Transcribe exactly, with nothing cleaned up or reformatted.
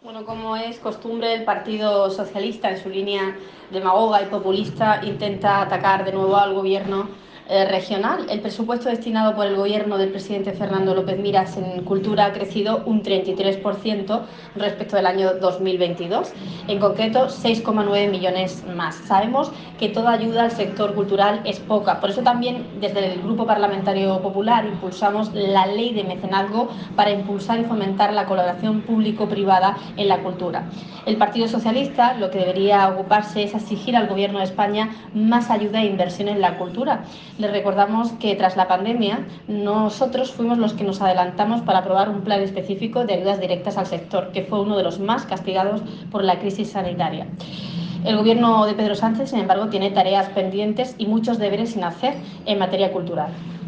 Bueno, como es costumbre, el Partido Socialista, en su línea demagoga y populista, intenta atacar de nuevo al gobierno eh, regional. El presupuesto destinado por el gobierno del presidente Fernando López Miras en cultura ha crecido un treinta y tres por ciento respecto del año dos mil veintidós, en concreto seis coma nueve millones más. Sabemos que toda ayuda al sector cultural es poca, por eso también desde el Grupo Parlamentario Popular impulsamos la ley de mecenazgo para impulsar y fomentar la colaboración público-privada en la cultura. El Partido Socialista lo que debería ocuparse es exigir al Gobierno de España más ayuda e inversión en la cultura. Les recordamos que tras la pandemia nosotros fuimos los que nos adelantamos para aprobar un plan específico de ayudas directas al sector, que fue uno de los más castigados por la crisis sanitaria. El Gobierno de Pedro Sánchez, sin embargo, tiene tareas pendientes y muchos deberes sin hacer en materia cultural.